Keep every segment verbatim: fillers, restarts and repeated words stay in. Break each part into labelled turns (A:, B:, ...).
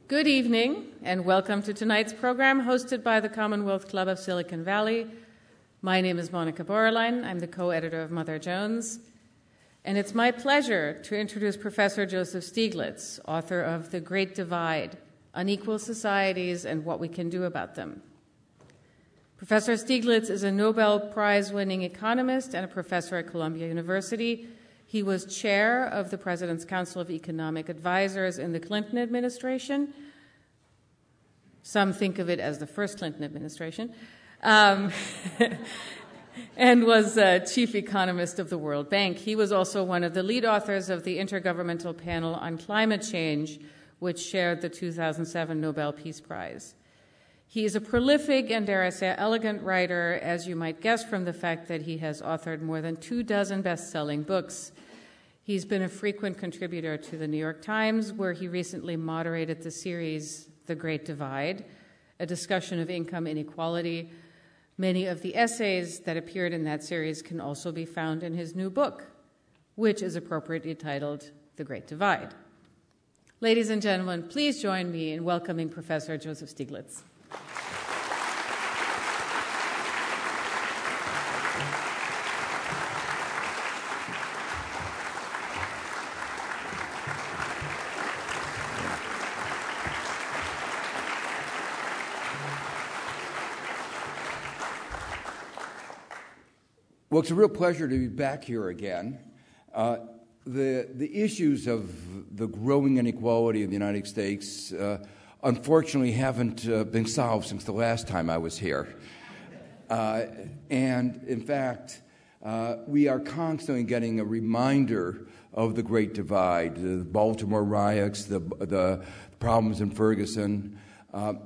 A: Good evening, and welcome to tonight's program hosted by the Commonwealth Club of Silicon Valley. My name is Monica Borrelein. I'm the co-editor of Mother Jones. And it's my pleasure to introduce Professor Joseph Stiglitz, author of The Great Divide, Unequal Societies and What We Can Do About Them. Professor Stiglitz is a Nobel Prize-winning economist and a professor at Columbia University. He was chair of the President's Council of Economic Advisors in the Clinton administration. Some think of it as the first Clinton administration. Um, and was uh, chief economist of the World Bank. He was also one of the lead authors of the Intergovernmental Panel on Climate Change, which shared the two thousand seven Nobel Peace Prize. He is a prolific and, dare I say, elegant writer, as you might guess from the fact that he has authored more than two dozen best-selling books. He's been a frequent contributor to the New York Times, where he recently moderated the series The Great Divide, a discussion of income inequality. Many of the essays that appeared in that series can also be found in his new book, which is appropriately titled The Great Divide. Ladies and gentlemen, please join me in welcoming Professor Joseph Stiglitz.
B: Well, it's a real pleasure to be back here again. Uh, the, the issues of the growing inequality in the United States uh, unfortunately haven't uh, been solved since the last time I was here. Uh, and in fact, uh, we are constantly getting a reminder of the Great Divide, the Baltimore riots, the, the problems in Ferguson. Uh,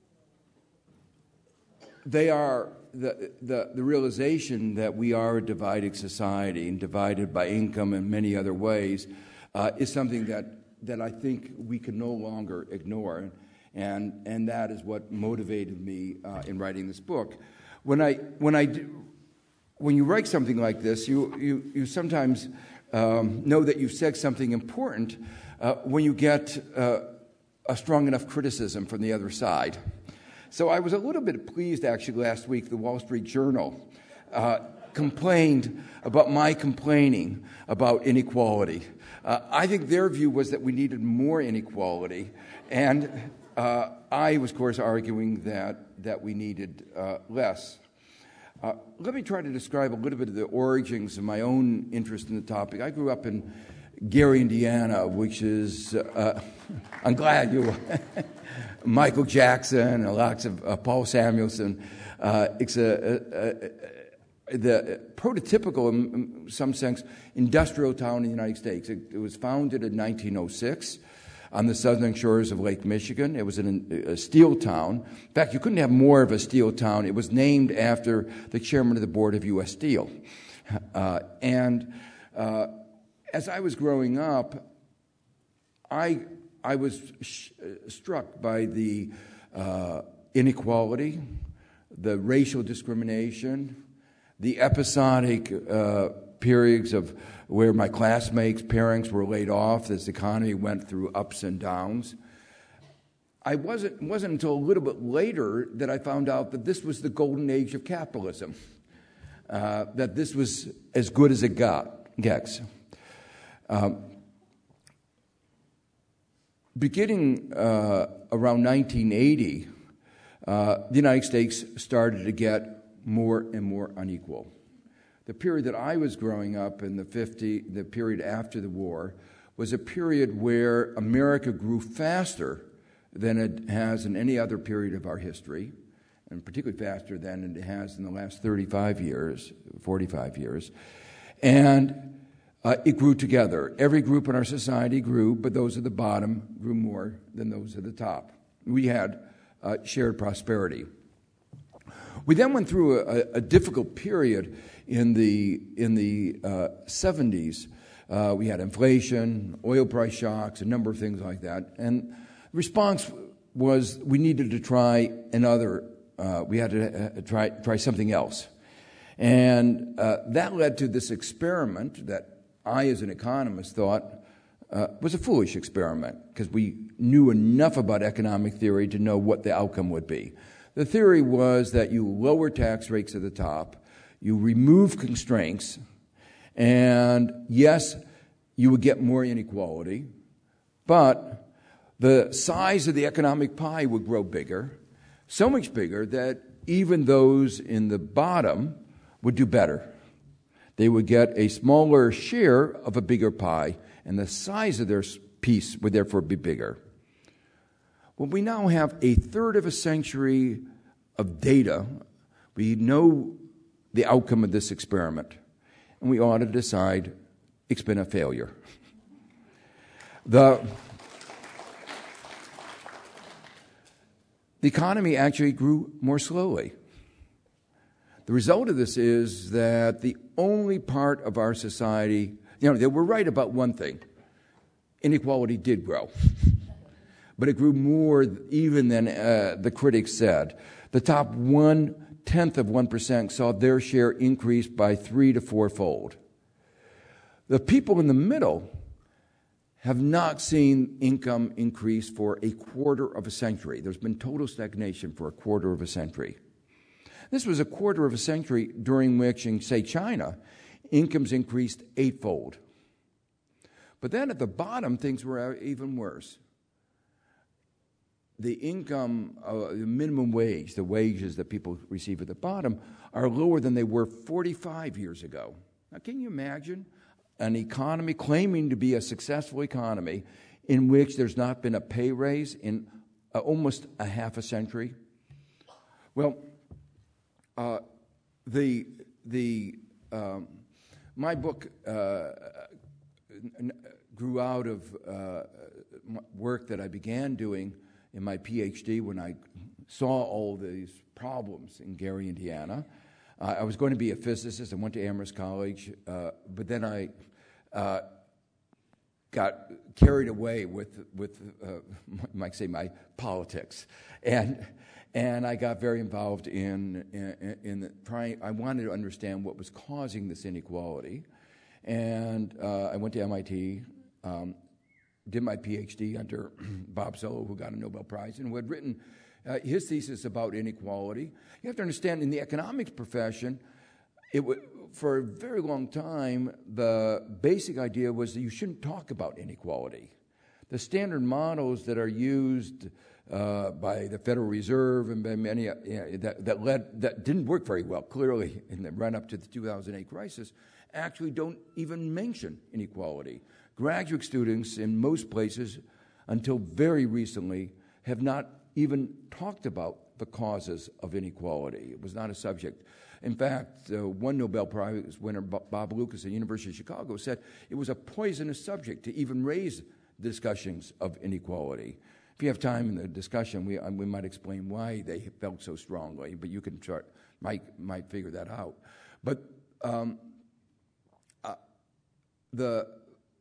B: they are The, the, the realization that we are a divided society and divided by income and many other ways uh, is something that, that I think we can no longer ignore, and, and that is what motivated me uh, in writing this book. When I when I do, when you write something like this, you you, you sometimes um, know that you've said something important uh, when you get uh, a strong enough criticism from the other side. So I was a little bit pleased, actually, last week. The Wall Street Journal uh, complained about my complaining about inequality. Uh, I think their view was that we needed more inequality, and uh, I was, of course, arguing that, that we needed uh, less. Uh, let me try to describe a little bit of the origins of my own interest in the topic. I grew up in Gary, Indiana, which is, uh, I'm glad you Michael Jackson and lots of uh, Paul Samuelson. Uh, it's a, a, a, the prototypical, in some sense, industrial town in the United States. It, it was founded in nineteen oh six on the southern shores of Lake Michigan. It was an, a steel town. In fact, you couldn't have more of a steel town. It was named after the chairman of the board of U S Steel. Uh, and uh, as I was growing up, I I was sh- struck by the uh, inequality, the racial discrimination, the episodic uh, periods of where my classmates' parents were laid off. This economy went through ups and downs. I wasn't wasn't until a little bit later that I found out that this was the golden age of capitalism. Uh, that this was as good as it got gets. Um, Beginning uh, around nineteen eighty, uh, the United States started to get more and more unequal. The period that I was growing up in the fifties, the period after the war, was a period where America grew faster than it has in any other period of our history, and particularly faster than it has in the last thirty-five years, forty-five years. And Uh, it grew together. Every group in our society grew, but those at the bottom grew more than those at the top. We had uh, shared prosperity. We then went through a, a difficult period in the in the uh, seventies. Uh, we had inflation, oil price shocks, a number of things like that. And the response was we needed to try another. Uh, we had to uh, try try something else, and uh, that led to this experiment that I, as an economist, thought uh, was a foolish experiment because we knew enough about economic theory to know what the outcome would be. The theory was that you lower tax rates at the top, you remove constraints, and yes, you would get more inequality, but the size of the economic pie would grow bigger, so much bigger that even those in the bottom would do better. They would get a smaller share of a bigger pie, and the size of their piece would therefore be bigger. Well, we now have a third of a century of data. We know the outcome of this experiment, and we ought to decide it's been a failure. The, the economy actually grew more slowly. The result of this is that the only part of our society, you know, they were right about one thing. Inequality did grow. But it grew more even than uh, the critics said. The top one-tenth of one percent saw their share increase by three to fourfold. The people in the middle have not seen income increase for a quarter of a century. There's been total stagnation for a quarter of a century. This was a quarter of a century during which, in, say, China, incomes increased eightfold. But then at the bottom, things were even worse. The income, uh, the minimum wage, the wages that people receive at the bottom, are lower than they were forty-five years ago. Now, can you imagine an economy claiming to be a successful economy in which there's not been a pay raise in uh, almost a half a century? Well, uh, the the um, my book uh, grew out of uh, work that I began doing in my PhD when I saw all these problems in Gary, Indiana. Uh, I was going to be a physicist. I went to Amherst College, uh, but then I uh, got carried away with, with uh, you might say, my politics. And and I got very involved in, in, in the trying, I wanted to understand what was causing this inequality. And uh, I went to M I T, um, did my PhD under Bob Solow, who got a Nobel Prize, and who had written uh, his thesis about inequality. You have to understand, in the economics profession, it w- for a very long time, the basic idea was that you shouldn't talk about inequality. The standard models that are used uh, by the Federal Reserve and by many uh, that, that led that didn't work very well, clearly, in the run-up to the two thousand eight crisis, actually don't even mention inequality. Graduate students in most places, until very recently, have not even talked about the causes of inequality. It was not a subject. In fact, uh, one Nobel Prize winner, Bob Lucas at the University of Chicago, said it was a poisonous subject to even raise discussions of inequality. If you have time in the discussion, we, um, we might explain why they felt so strongly, but you can try, might, might figure that out. But um, uh, the...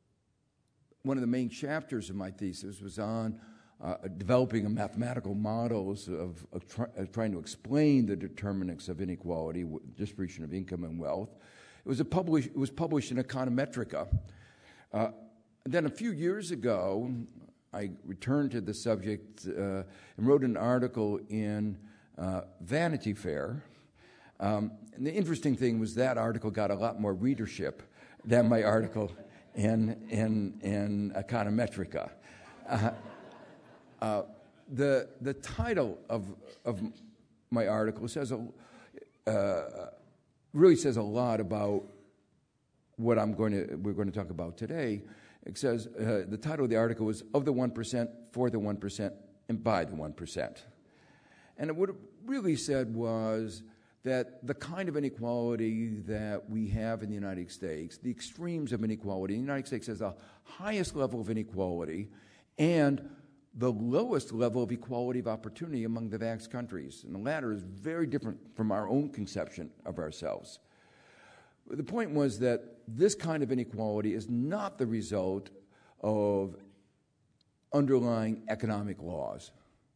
B: One of the main chapters of my thesis was on uh, developing mathematical models of, of, try, of trying to explain the determinants of inequality, distribution of income and wealth. It was, a publish, it was published in Econometrica. Uh, then a few years ago, I returned to the subject uh, and wrote an article in uh, Vanity Fair. Um, and the interesting thing was that article got a lot more readership than my article in in in Econometrica. Uh, uh, the the title of of my article says a uh, really says a lot about what I'm going to we're going to talk about today. It says uh, the title of the article was "Of the One Percent, for the One Percent, and by the One Percent," and what it really said was that the kind of inequality that we have in the United States, the extremes of inequality, the United States has the highest level of inequality and the lowest level of equality of opportunity among the advanced countries. And the latter is very different from our own conception of ourselves. The point was that this kind of inequality is not the result of underlying economic laws.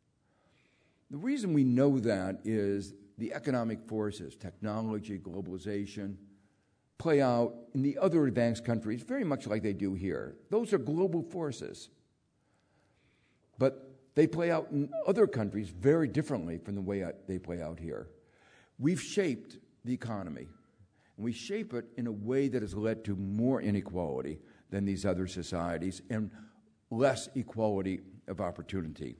B: The reason we know that is the economic forces, technology, globalization, play out in the other advanced countries very much like they do here. Those are global forces. But they play out in other countries very differently from the way they play out here. We've shaped the economy, and we shape it in a way that has led to more inequality than these other societies and less equality of opportunity.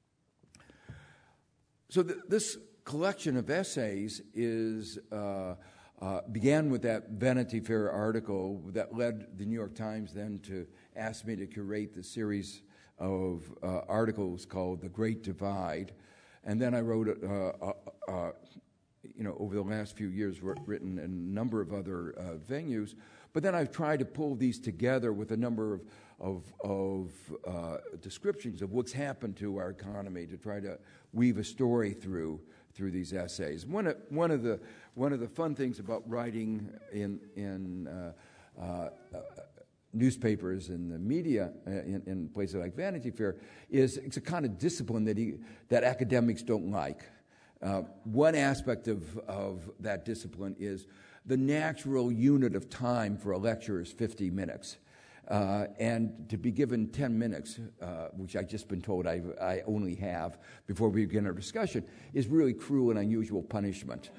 B: So th- this collection of essays is uh, uh, began with that Vanity Fair article that led the New York Times then to ask me to curate the series of uh, articles called The Great Divide. And then I wrote, uh, uh, uh, you know, over the last few years, written in a number of other uh, venues. But then I've tried to pull these together with a number of, of, of uh, descriptions of what's happened to our economy to try to weave a story through through these essays. One of, one of the one of the fun things about writing in in uh, uh, uh, newspapers and the media uh, in, in places like Vanity Fair is it's a kind of discipline that he, that academics don't like. Uh, one aspect of, of that discipline is the natural unit of time for a lecture is fifty minutes. Uh, and to be given ten minutes, uh, which I've just been told I, I only have before we begin our discussion, is really cruel and unusual punishment.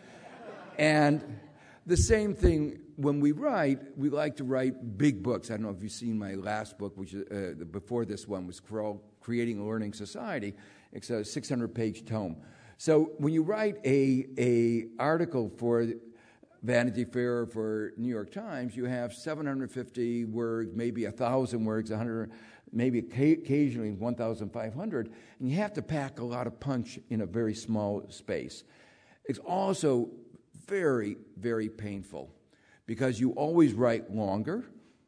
B: And the same thing when we write, we like to write big books. I don't know if you've seen my last book, which uh, before this one was called Creating a Learning Society. It's a six hundred page tome. So when you write a, a article for Vanity Fair, for New York Times, you have seven hundred fifty words, maybe one thousand words, one hundred, maybe occasionally one thousand five hundred, and you have to pack a lot of punch in a very small space. It's also very, very painful because you always write longer,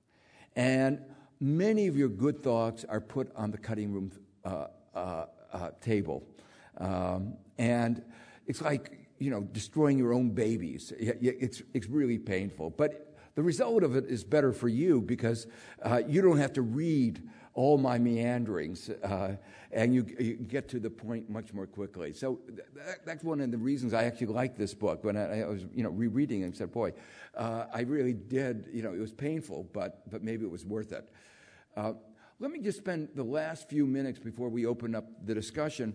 B: and many of your good thoughts are put on the cutting room uh, uh, uh, table. Um, and it's like, you know, destroying your own babies. It's it's really painful. But the result of it is better for you because uh, you don't have to read all my meanderings, uh, and you, you get to the point much more quickly. So th- that's one of the reasons I actually like this book. When I, I was, you know, rereading it and said, boy, uh, I really did, you know, it was painful, but but maybe it was worth it. Uh, let me just spend the last few minutes before we open up the discussion.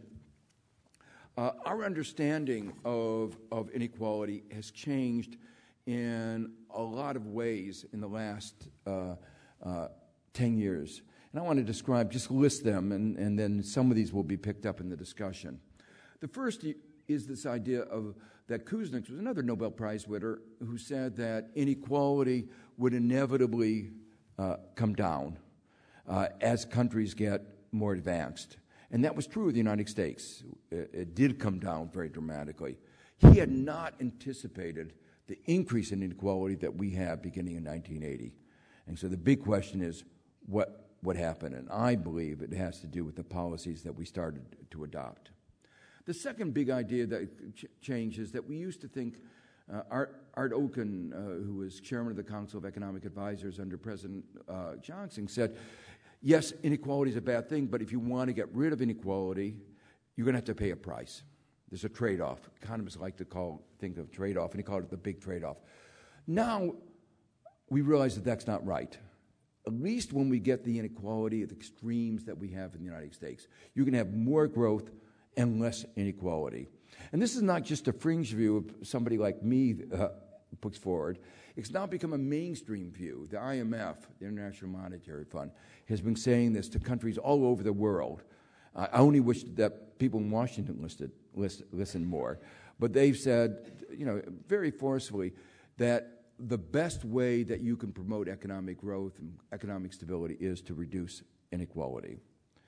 B: Uh, our understanding of, of inequality has changed in a lot of ways in the last uh, uh, ten years. And I want to describe, just list them, and, and then some of these will be picked up in the discussion. The first is this idea of that Kuznets was another Nobel Prize winner who said that inequality would inevitably uh, come down uh, as countries get more advanced. And that was true of the United States. It, it did come down very dramatically. He had not anticipated the increase in inequality that we have beginning in nineteen eighty. And so the big question is, what what happened? And I believe it has to do with the policies that we started to adopt. The second big idea that ch- changed is that we used to think, uh, Art, Art Okun, uh, who was chairman of the Council of Economic Advisors under President uh, Johnson, said, yes, inequality is a bad thing, but if you want to get rid of inequality, you're going to have to pay a price. There's a trade-off. Economists like to call think of trade-off, and he called it the big trade-off. Now, we realize that that's not right. At least when we get the inequality at the extremes that we have in the United States, you can have more growth and less inequality. And this is not just a fringe view of somebody like me uh, puts forward. It's now become a mainstream view. The I M F, the International Monetary Fund, has been saying this to countries all over the world. Uh, I only wish that people in Washington listed, list, listened more. But they've said, you know, very forcefully that the best way that you can promote economic growth and economic stability is to reduce inequality.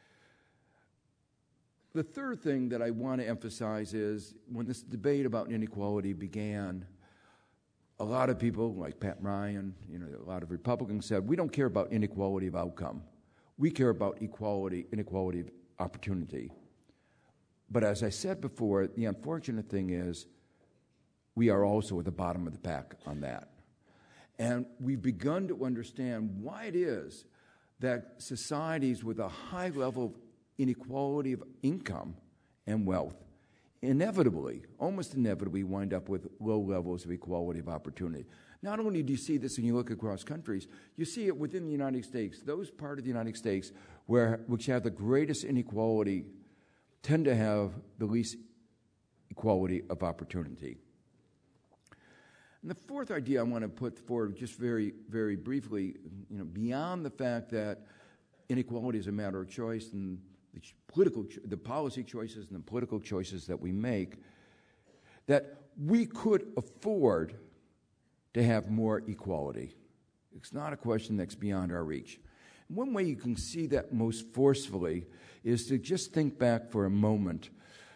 B: The third thing that I want to emphasize is when this debate about inequality began, a lot of people, like Pat Ryan, you know, a lot of Republicans said, we don't care about inequality of outcome. We care about equality, inequality of opportunity. But as I said before, the unfortunate thing is we are also at the bottom of the pack on that. And we've begun to understand why it is that societies with a high level of inequality of income and wealth inevitably, almost inevitably, wind up with low levels of equality of opportunity. Not only do you see this when you look across countries, you see it within the United States. Those part of the United States where which have the greatest inequality tend to have the least equality of opportunity. And the fourth idea I want to put forward just very, very briefly, you know, beyond the fact that inequality is a matter of choice and the political, the policy choices and the political choices that we make, that we could afford to have more equality. It's not a question that's beyond our reach. One way you can see that most forcefully is to just think back for a moment.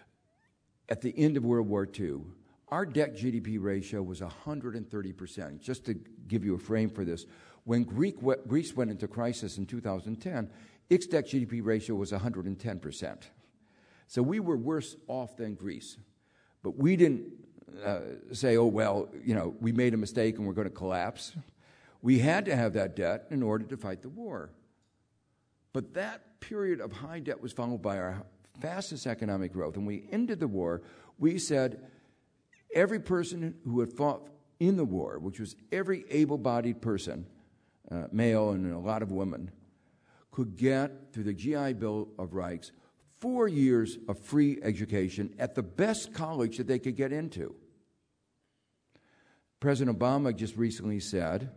B: At the end of World War Two, our debt-G D P ratio was one hundred thirty percent. Just to give you a frame for this, when Greek, Greece went into crisis in two thousand ten, its debt-G D P ratio was one hundred ten percent. So we were worse off than Greece. But we didn't uh, say, oh, well, you know, we made a mistake and we're going to collapse. We had to have that debt in order to fight the war. But that period of high debt was followed by our fastest economic growth. And we ended the war, we said every person who had fought in the war, which was every able-bodied person, uh, male and a lot of women, could get, through the G I Bill of Rights, four years of free education at the best college that they could get into. President Obama just recently said,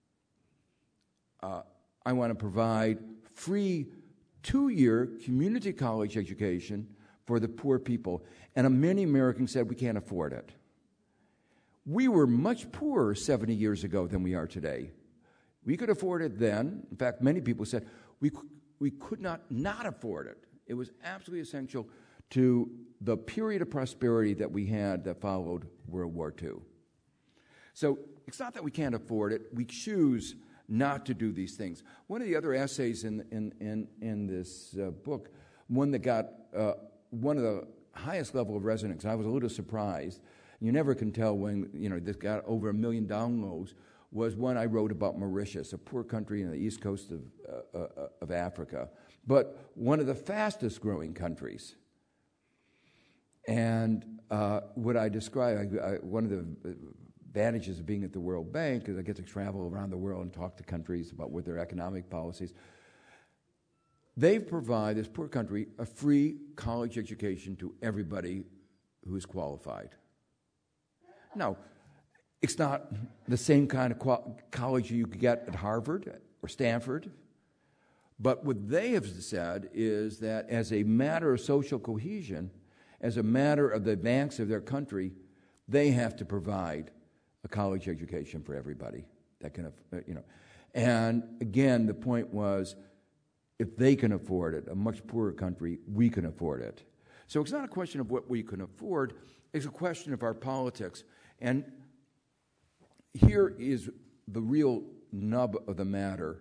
B: uh, I want to provide free two-year community college education for the poor people. And many Americans said we can't afford it. We were much poorer seventy years ago than we are today. We could afford it then. In fact, many people said we, we could not not afford it. It was absolutely essential to the period of prosperity that we had that followed World War Two. So it's not that we can't afford it. We choose not to do these things. One of the other essays in in in, in this uh, book, one that got uh, one of the highest level of resonance, I was a little surprised. You never can tell when, you know, this got over a million downloads, was one I wrote about Mauritius, a poor country on the east coast of, uh, uh, of Africa, but one of the fastest growing countries. And uh, what I describe, I, I, one of the advantages of being at the World Bank is I get to travel around the world and talk to countries about what their economic policies. They provide, this poor country, a free college education to everybody who is qualified. Now, it's not the same kind of qual- college you could get at Harvard or Stanford, but what they have said is that as a matter of social cohesion, as a matter of the advance of their country, they have to provide a college education for everybody that can, you know. And again, the point was, if they can afford it, a much poorer country, we can afford it. So it's not a question of what we can afford, it's a question of our politics. And here is the real nub of the matter,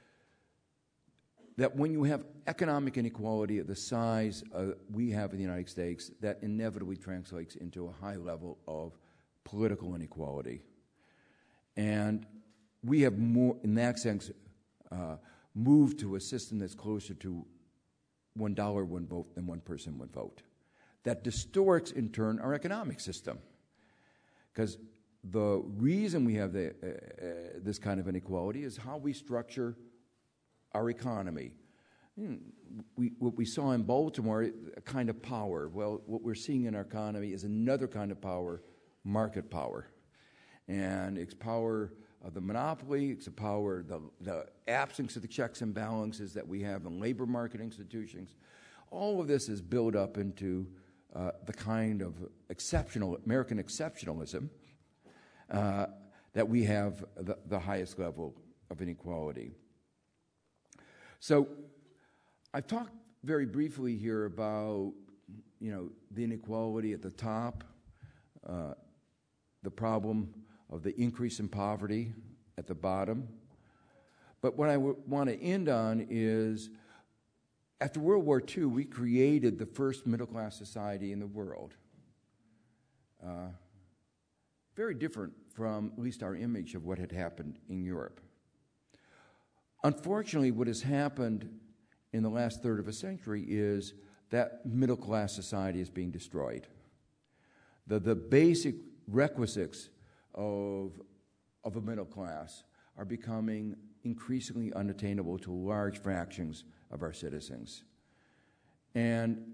B: that when you have economic inequality of the size uh, we have in the United States, that inevitably translates into a high level of political inequality. And we have more, in that sense, uh, moved to a system that's closer to one dollar, one vote than one person, one vote. That distorts, in turn, our economic system. Because the reason we have the, uh, uh, this kind of inequality is how we structure our economy. We, what we saw in Baltimore, a kind of power. Well, what we're seeing in our economy is another kind of power, market power. And it's power of the monopoly, it's the power, the, the absence of the checks and balances that we have in labor market institutions. All of this is built up into uh, the kind of exceptional, American exceptionalism uh, that we have the, the highest level of inequality. So I've talked very briefly here about, you know, the inequality at the top, uh, the problem of the increase in poverty at the bottom. But what I w- want to end on is, after World War Two, we created the first middle-class society in the world. Uh, very different from at least our image of what had happened in Europe. Unfortunately, what has happened in the last third of a century is that middle-class society is being destroyed. The, the basic requisites of of a middle class are becoming increasingly unattainable to large fractions of our citizens. And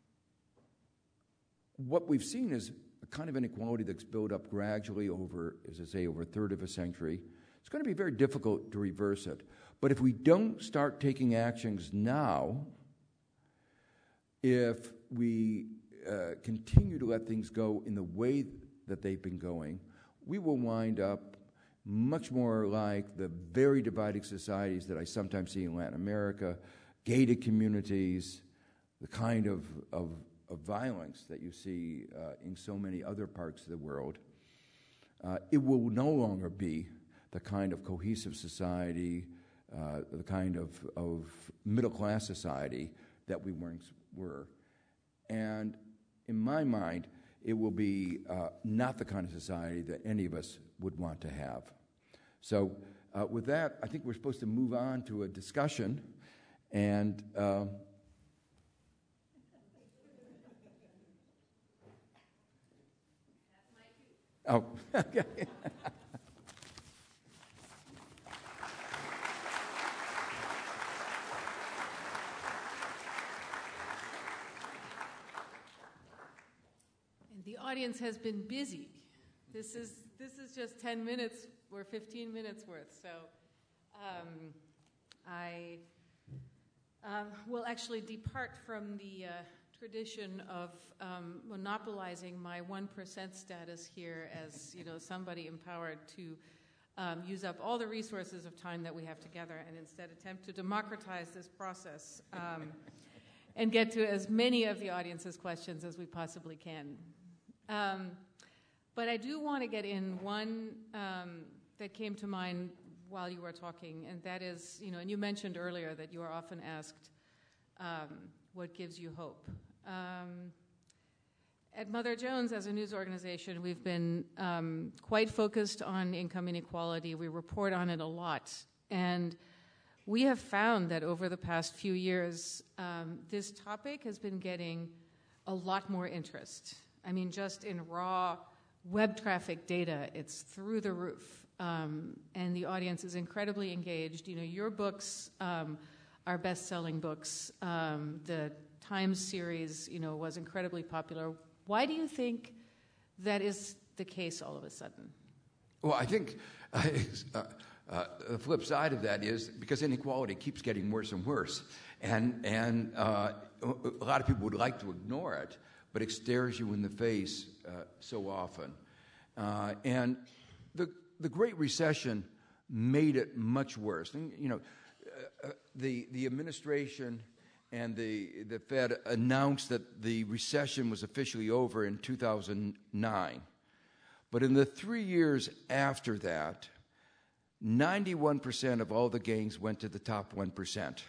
B: what we've seen is a kind of inequality that's built up gradually over, as I say, over a third of a century. It's going to be very difficult to reverse it. But if we don't start taking actions now, if we uh, continue to let things go in the way that they've been going, we will wind up much more like the very divided societies that I sometimes see in Latin America, gated communities, the kind of, of, of violence that you see uh, in so many other parts of the world. Uh, it will no longer be the kind of cohesive society, uh, the kind of, of middle-class society that we once were. And in my mind, it will be uh, not the kind of society that any of us would want to have. So uh, with that, I think we're supposed to move on to a discussion. And uh, oh, okay.
A: The audience has been busy. This is this is just ten minutes or fifteen minutes worth. So um, I uh, will actually depart from the uh, tradition of um, monopolizing my one percent status here as, you know, somebody empowered to um, use up all the resources of time that we have together, and instead attempt to democratize this process um, and get to as many of the audience's questions as we possibly can. Um, but I do want to get in one um, that came to mind while you were talking, and that is, you know, and you mentioned earlier that you are often asked, um, what gives you hope? Um, at Mother Jones, as a news organization, we've been um, quite focused on income inequality. We report on it a lot. And we have found that over the past few years, um, this topic has been getting a lot more interest. I mean, just in raw web traffic data, it's through the roof. Um, and the audience is incredibly engaged. You know, your books um, are best-selling books. Um, the Times series, you know, was incredibly popular. Why do you think that is the case all of a sudden?
B: Well, I think uh, uh, the flip side of that is because inequality keeps getting worse and worse. And, and uh, a lot of people would like to ignore it, but it stares you in the face uh, so often. Uh, and the the Great Recession made it much worse. And, you know, uh, the the administration and the the Fed announced that the recession was officially over in two thousand nine. But in the three years after that, ninety-one percent of all the gains went to the top one percent.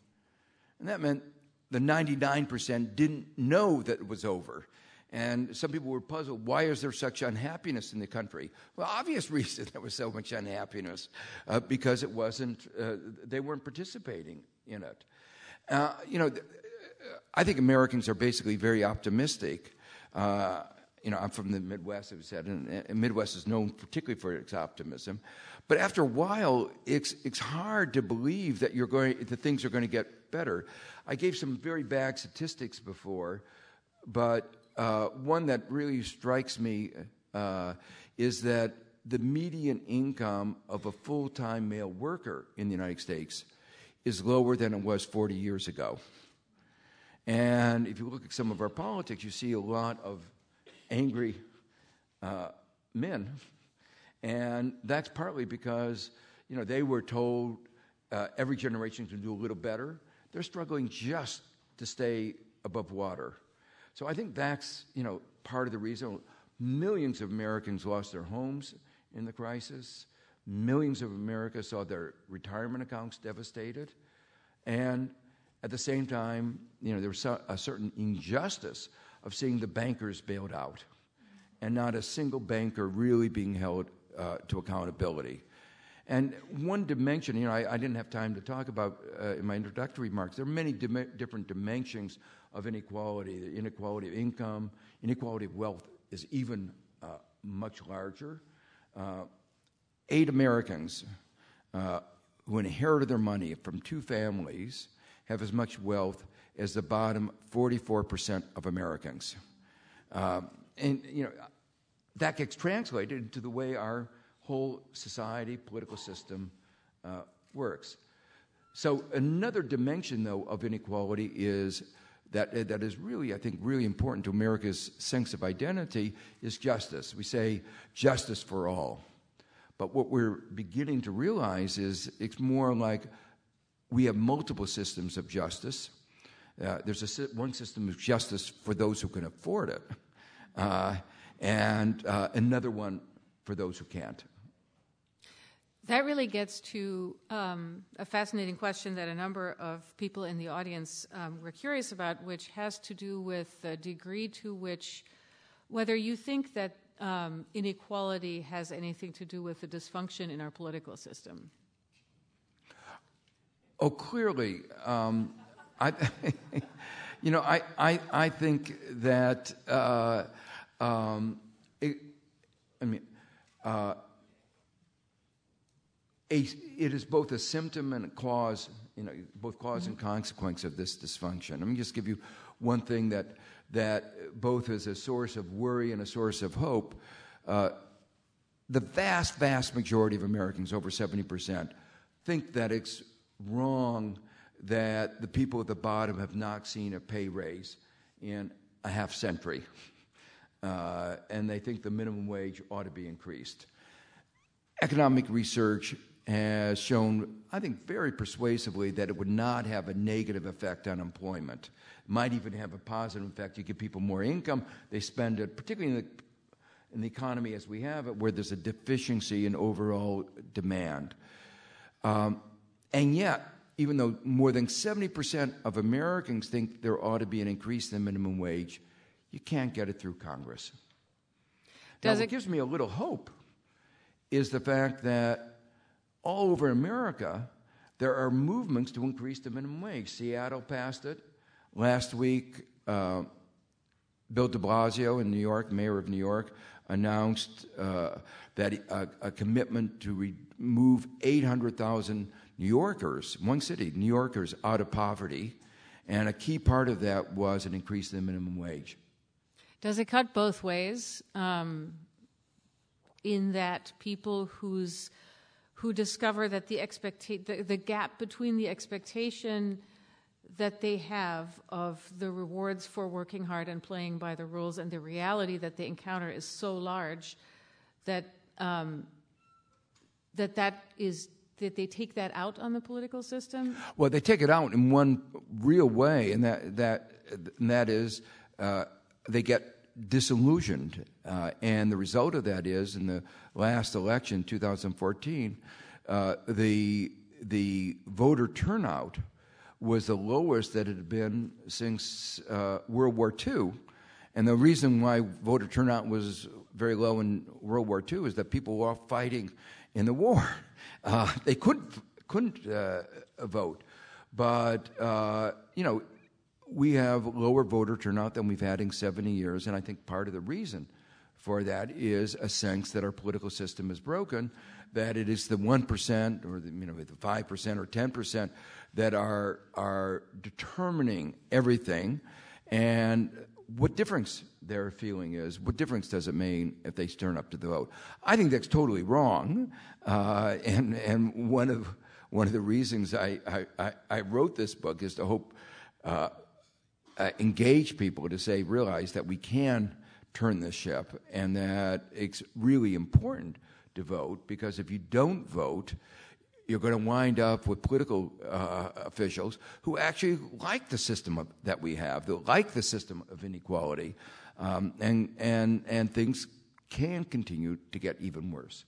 B: And that meant the ninety-nine percent didn't know that it was over. And some people were puzzled, why is there such unhappiness in the country? Well, obvious reason there was so much unhappiness, uh, because it wasn't, uh, they weren't participating in it. Uh, you know, I think Americans are basically very optimistic. Uh, you know, I'm from the Midwest, as I said, and, and Midwest is known particularly for its optimism. But after a while, it's it's hard to believe that you're going, that things are going to get better. I gave some very bad statistics before, but uh, one that really strikes me uh, is that the median income of a full-time male worker in the United States is lower than it was forty years ago. And if you look at some of our politics, you see a lot of angry uh, men, and that's partly because, you know, they were told uh, every generation can do a little better. They're struggling just to stay above water. So I think that's, you know, part of the reason. Millions of Americans lost their homes in the crisis. Millions of Americans saw their retirement accounts devastated. And at the same time, you know, there was a certain injustice of seeing the bankers bailed out and not a single banker really being held uh, to accountability. And one dimension, you know, I, I didn't have time to talk about uh, in my introductory remarks, there are many dim- different dimensions of inequality. The inequality of income, inequality of wealth is even uh, much larger. Uh, eight Americans uh, who inherited their money from two families have as much wealth as the bottom forty-four percent of Americans. Uh, and, you know, that gets translated into the way our whole society, political system uh, works. So another dimension, though, of inequality is that that is really, I think, really important to America's sense of identity is justice. We say justice for all. But what we're beginning to realize is it's more like we have multiple systems of justice. Uh, there's a, one system of justice for those who can afford it, uh, and uh, another one for those who can't.
A: That really gets to um, a fascinating question that a number of people in the audience um, were curious about, which has to do with the degree to which, whether you think that um, inequality has anything to do with the dysfunction in our political system.
B: Oh, clearly. Um, I, you know, I, I, I think that, uh, um, it, I mean, uh, A, it is both a symptom and a cause, you know, both cause mm-hmm. and consequence of this dysfunction. Let me just give you one thing that that both is a source of worry and a source of hope. Uh, the vast, vast majority of Americans, over seventy percent, think that it's wrong that the people at the bottom have not seen a pay raise in a half century, uh, and they think the minimum wage ought to be increased. Economic research has shown, I think very persuasively, that it would not have a negative effect on employment. It might even have a positive effect. You give people more income, they spend it, particularly in the, in the economy as we have it, where there's a deficiency in overall demand. Um, and yet, even though more than seventy percent of Americans think there ought to be an increase in the minimum wage, you can't get it through Congress. Does now, it gives me a little hope is the fact that all over America, there are movements to increase the minimum wage. Seattle passed it. Last week, uh, Bill de Blasio in New York, mayor of New York, announced uh, that a, a commitment to remove eight hundred thousand New Yorkers, one city, New Yorkers, out of poverty. And a key part of that was an increase in the minimum wage.
A: Does it cut both ways? Um in that people who's, who discover that the, expecta- the, the gap between the expectation that they have of the rewards for working hard and playing by the rules and the reality that they encounter is so large that um, that that is that they take that out on the political system?
B: Well, they take it out in one real way, and that that and that is uh, they get disillusioned, uh, and the result of that is, in the last election, two thousand fourteen, uh, the the voter turnout was the lowest that it had been since uh, World War Two, and the reason why voter turnout was very low in World War Two is that people were all fighting in the war. Uh, they couldn't couldn't uh, vote, but uh, you know. We have lower voter turnout than we've had in seventy years, and I think part of the reason for that is a sense that our political system is broken, that it is the one percent or the, you know, the five percent or ten percent that are, are determining everything, and what difference their feeling is, what difference does it mean if they turn up to the vote. I think that's totally wrong, uh, and, and one of, one of the reasons I, I, I wrote this book is to hope uh, Uh, engage people to say, realize that we can turn this ship and that it's really important to vote, because if you don't vote, you're going to wind up with political uh, officials who actually like the system of, that we have, they like the system of inequality, um, and, and, and things can continue to get even worse.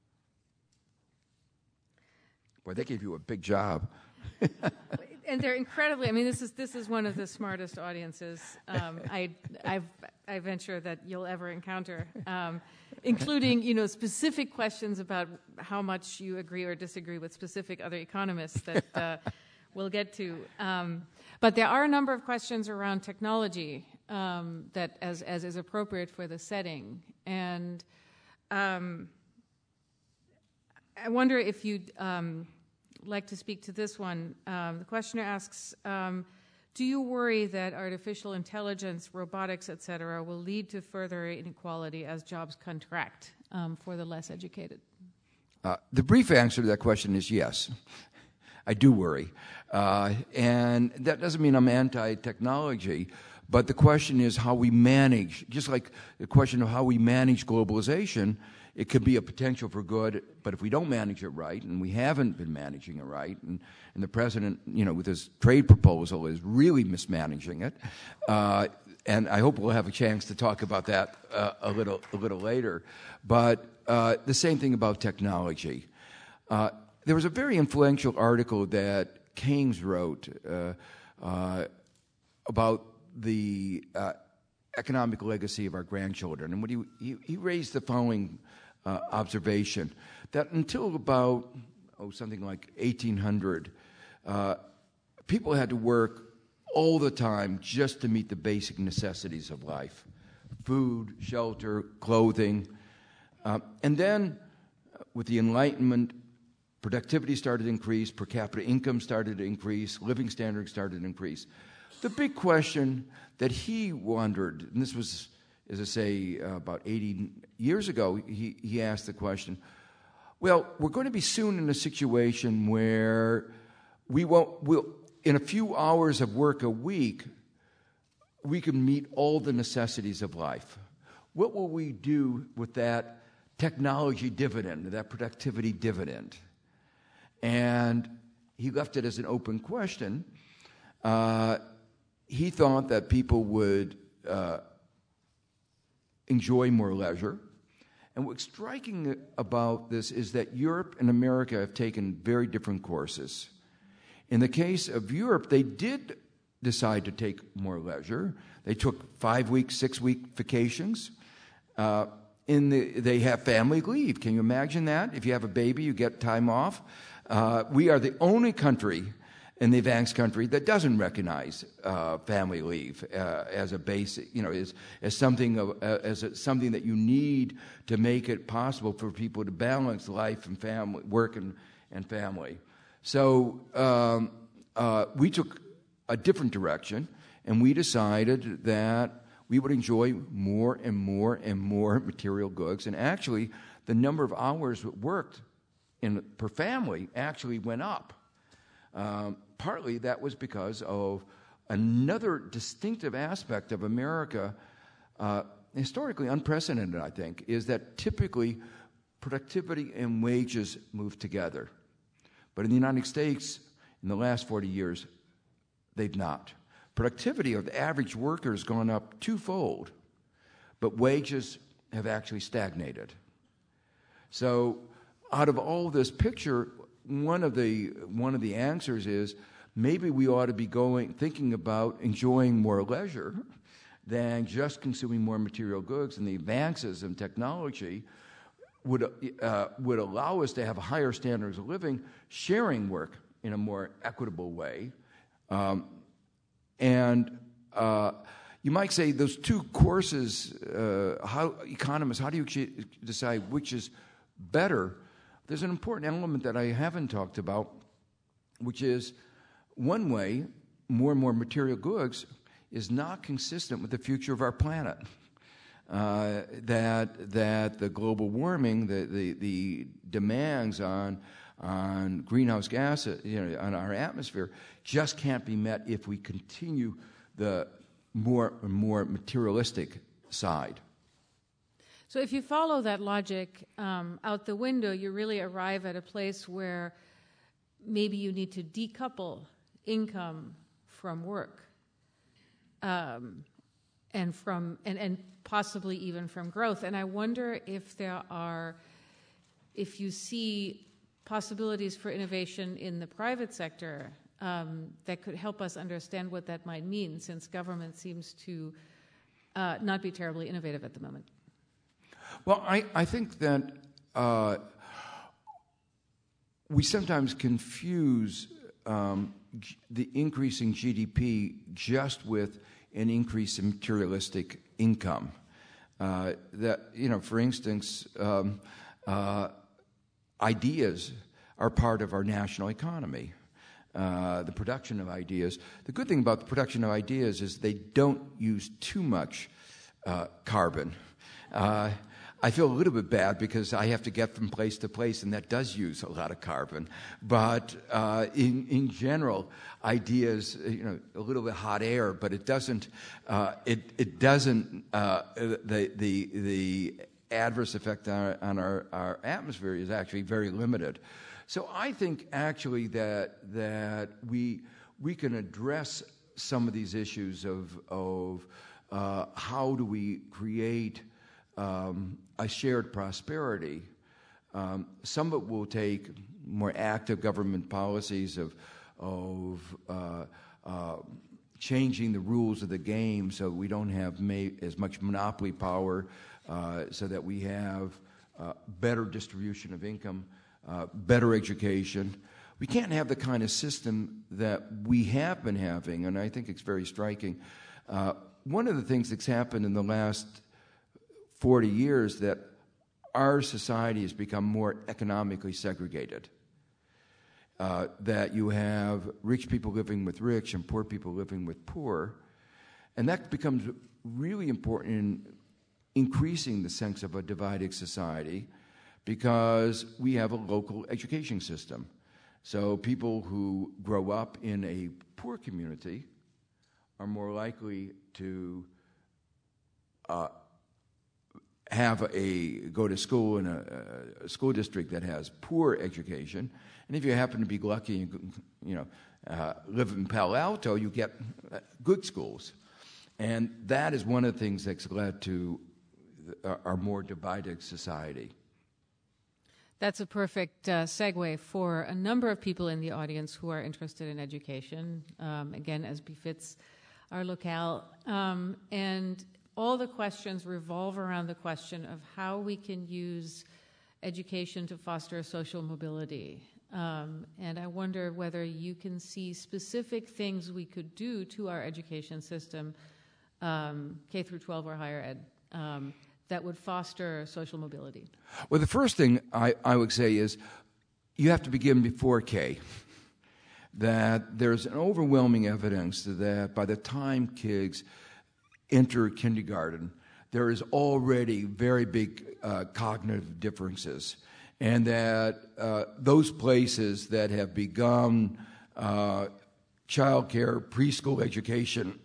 B: Boy, they gave you a big job.
A: And they're incredibly. I mean, this is this is one of the smartest audiences um, I I've, I venture that you'll ever encounter, um, including you know specific questions about how much you agree or disagree with specific other economists that uh, we'll get to. Um, but there are a number of questions around technology um, that, as as is appropriate for the setting, and. Um, I wonder if you'd um, like to speak to this one. Um, the questioner asks, um, do you worry that artificial intelligence, robotics, et cetera, will lead to further inequality as jobs contract um, for the less educated?
B: Uh, the brief answer to that question is yes. I do worry. Uh, and that doesn't mean I'm anti-technology, but the question is how we manage, just like the question of how we manage globalization. It could be a potential for good, but if we don't manage it right, and we haven't been managing it right, and, and the president, you know, with his trade proposal is really mismanaging it, uh, and I hope we'll have a chance to talk about that uh, a little a little later. But uh, the same thing about technology. Uh, there was a very influential article that Keynes wrote uh, uh, about the uh, economic legacy of our grandchildren, and what he he, he raised the following Uh, observation, that until about oh something like eighteen hundred, uh, people had to work all the time just to meet the basic necessities of life: food, shelter, clothing. Uh, and then, uh, with the Enlightenment, productivity started to increase, per capita income started to increase, living standards started to increase. The big question that he wondered, and this was, as I say, uh, about eighty years ago, he, he asked the question, well, we're going to be soon in a situation where we won't, we'll, in a few hours of work a week, we can meet all the necessities of life. What will we do with that technology dividend, that productivity dividend? And he left it as an open question. Uh, he thought that people would uh, enjoy more leisure. And what's striking about this is that Europe and America have taken very different courses. In the case of Europe, they did decide to take more leisure. They took five-week, six-week vacations. Uh, in the, they have family leave. Can you imagine that? If you have a baby, you get time off. Uh, we are the only country in the advanced country that doesn't recognize uh, family leave uh, as a basic, you know, as, as something of, uh, as a, something that you need to make it possible for people to balance life and family, work and, and family. So um, uh, we took a different direction, and we decided that we would enjoy more and more and more material goods, and actually the number of hours worked in per family actually went up. Um, partly that was because of another distinctive aspect of America, uh, historically unprecedented, I think, is that typically productivity and wages move together. But in the United States, in the last forty years, they've not. Productivity of the average worker has gone up twofold, but wages have actually stagnated. So out of all this picture, one of the one of the answers is maybe we ought to be going thinking about enjoying more leisure than just consuming more material goods, and the advances in technology would uh, would allow us to have higher standards of living, sharing work in a more equitable way. Um, and uh, you might say those two courses, uh, how economists, how do you decide which is better? There's an important element that I haven't talked about, which is one way more and more material goods is not consistent with the future of our planet. Uh, that that the global warming, the, the, the demands on on greenhouse gases, you know, on our atmosphere, just can't be met if we continue the more and more materialistic side.
A: So if you follow that logic um, out the window, you really arrive at a place where maybe you need to decouple income from work, um, and from and, and possibly even from growth. And I wonder if there are, if you see possibilities for innovation in the private sector um, that could help us understand what that might mean, since government seems to uh, not be terribly innovative at the moment.
B: Well, I, I think that uh, we sometimes confuse um, g- the increase in G D P just with an increase in materialistic income. Uh, that, you know, for instance, um, uh, ideas are part of our national economy. Uh, the production of ideas. The good thing about the production of ideas is they don't use too much uh, carbon. Uh, I feel a little bit bad because I have to get from place to place, and that does use a lot of carbon. But uh, in in general, ideas, you know, a little bit hot air, but it doesn't. Uh, it it doesn't. Uh, the the the adverse effect on our, on our, our atmosphere is actually very limited. So I think actually that that we we can address some of these issues of of uh, how do we create um, a shared prosperity. Um, some of it will take more active government policies of of uh, uh, changing the rules of the game so we don't have ma- as much monopoly power, uh, so that we have uh, better distribution of income. Uh, better education. We can't have the kind of system that we have been having, and I think it's very striking. Uh, one of the things that's happened in the last forty years that our society has become more economically segregated. Uh, that you have rich people living with rich and poor people living with poor, and that becomes really important in increasing the sense of a divided society, because we have a local education system. So people who grow up in a poor community are more likely to uh, have a go to school in a, a school district that has poor education. And if you happen to be lucky and you know uh, live in Palo Alto, you get uh, good schools. And that is one of the things that's led to our more divided society.
A: That's a perfect uh, segue for a number of people in the audience who are interested in education, um, again, as befits our locale. Um, and all the questions revolve around the question of how we can use education to foster social mobility. Um, and I wonder whether you can see specific things we could do to our education system, um, K through twelve or higher ed, um, that would foster social mobility?
B: Well, the first thing I, I would say is you have to begin before K. That there's an overwhelming evidence that by the time kids enter kindergarten, there is already very big uh, cognitive differences. And that uh, those places that have begun uh, child care, preschool education,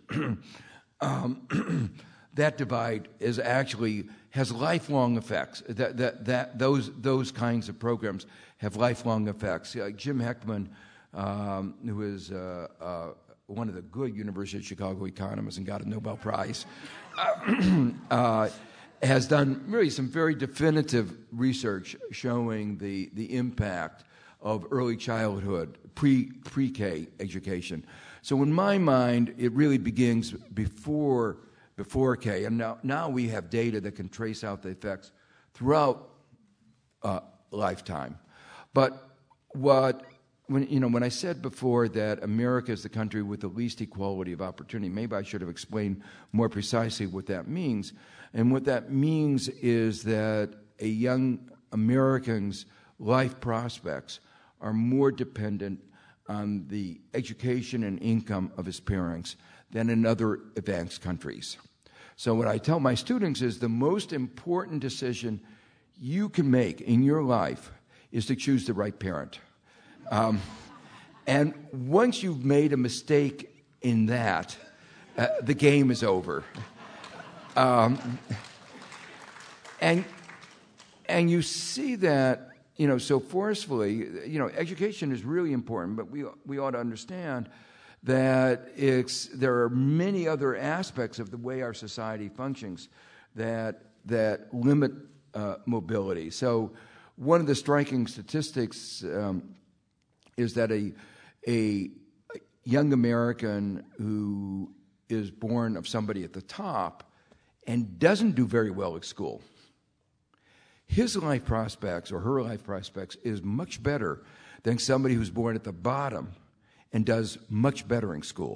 B: um, that divide is actually has lifelong effects. That that that those those kinds of programs have lifelong effects. Uh, Jim Heckman, um, who is uh, uh, one of the good University of Chicago economists and got a Nobel Prize, uh, uh, has done really some very definitive research showing the the impact of early childhood, pre pre-K education. So in my mind, it really begins before. Before K, and now, now we have data that can trace out the effects throughout uh, lifetime. But what, when you know, when I said before that America is the country with the least equality of opportunity, maybe I should have explained more precisely what that means. And what that means is that a young American's life prospects are more dependent on the education and income of his parents than in other advanced countries. So what I tell my students is the most important decision you can make in your life is to choose the right parent. Um, and once you've made a mistake in that, uh, the game is over. Um, and and you see that, you know, so forcefully. You know, education is really important, but we we ought to understand that it's, there are many other aspects of the way our society functions that that limit uh, mobility. So one of the striking statistics um, is that a, a young American who is born of somebody at the top and doesn't do very well at school, his life prospects or her life prospects is much better than somebody who's born at the bottom and does much better in school.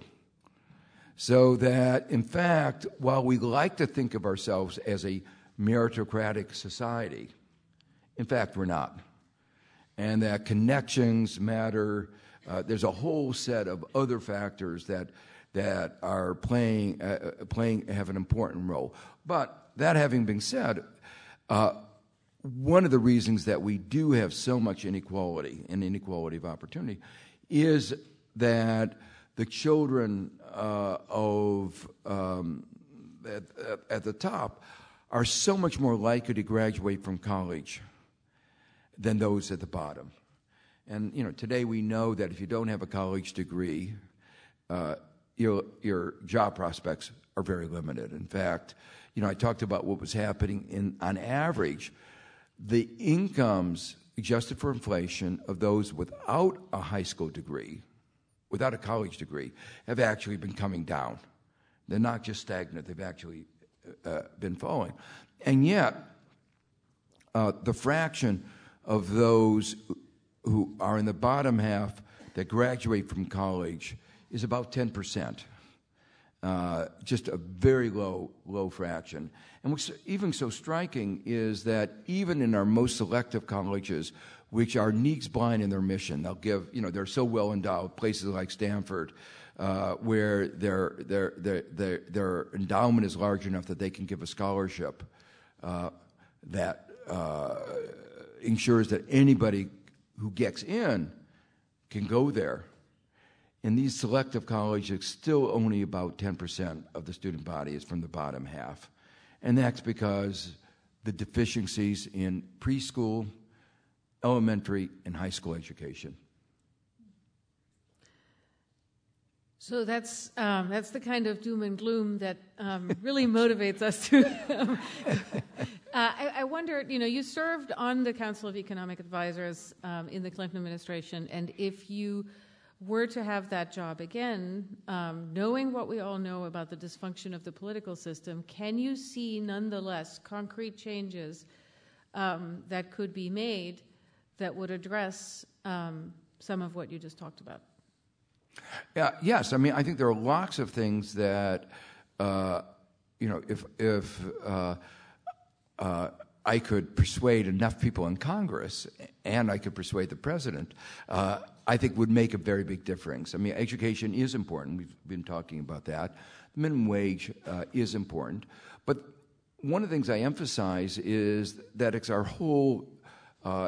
B: So that, in fact, while we like to think of ourselves as a meritocratic society, in fact, we're not. and that connections matter. Uh, there's a whole set of other factors that that are playing uh, playing have an important role. But that having been said, uh, one of the reasons that we do have so much inequality and inequality of opportunity is that the children uh, of um, at, at the top are so much more likely to graduate from college than those at the bottom. And you know, today we know that if you don't have a college degree, uh, your your job prospects are very limited. In fact, you know, I talked about what was happening in on average, the incomes adjusted for inflation of those without a high school degree, without a college degree, have actually been coming down. They're not just stagnant; they've actually uh, been falling. And yet, uh, the fraction of those who are in the bottom half that graduate from college is about ten percent. Uh, just a very low, low fraction. And what's even so striking is that even in our most selective colleges, which are needs blind in their mission, they'll give, you know, they're so well endowed, places like Stanford, uh, where their, their, their, their, their endowment is large enough that they can give a scholarship uh, that uh, ensures that anybody who gets in can go there. In these selective colleges, still only about ten percent of the student body is from the bottom half. And that's because the deficiencies in preschool, elementary, and high school education.
A: So that's um, that's the kind of doom and gloom that um, really motivates us to. Um, uh, I, I wonder, you know, you served on the Council of Economic Advisors um, in the Clinton administration, and if you were to have that job again, um, knowing what we all know about the dysfunction of the political system, can you see nonetheless concrete changes um, that could be made that would address um, some of what you just talked about?
B: Yeah, yes, I mean, I think there are lots of things that, uh, you know, if if uh, uh, I could persuade enough people in Congress, and I could persuade the president, uh, I think would make a very big difference. I mean, education is important. We've been talking about that. The minimum wage uh, is important. But one of the things I emphasize is that it's our whole uh,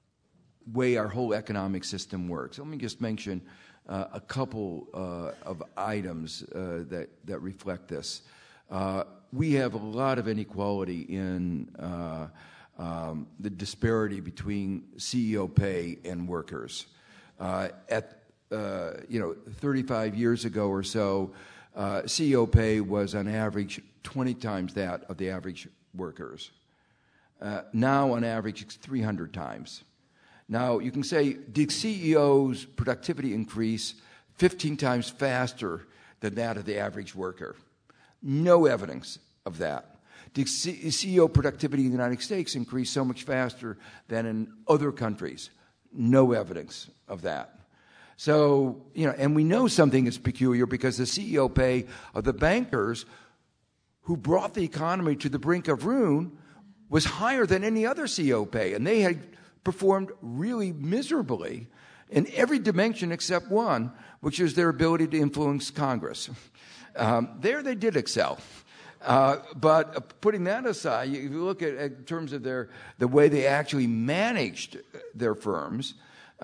B: way our whole economic system works. Let me just mention uh, a couple uh, of items uh, that, that reflect this. Uh, we have a lot of inequality in uh, um, the disparity between C E O pay and workers. Uh, at uh, you know, thirty-five years ago or so, uh, C E O pay was on average twenty times that of the average workers. Uh, now, on average, it's three hundred times. Now, you can say, did C E O's productivity increase fifteen times faster than that of the average worker? No evidence of that. Did C E O productivity in the United States increase so much faster than in other countries? No evidence of that. So, you know, and we know something is peculiar because the C E O pay of the bankers who brought the economy to the brink of ruin was higher than any other C E O pay, and they had performed really miserably in every dimension except one, which is their ability to influence Congress. Um, there they did excel. Uh, but uh, putting that aside, you, you look at, at in terms of their the way they actually managed their firms,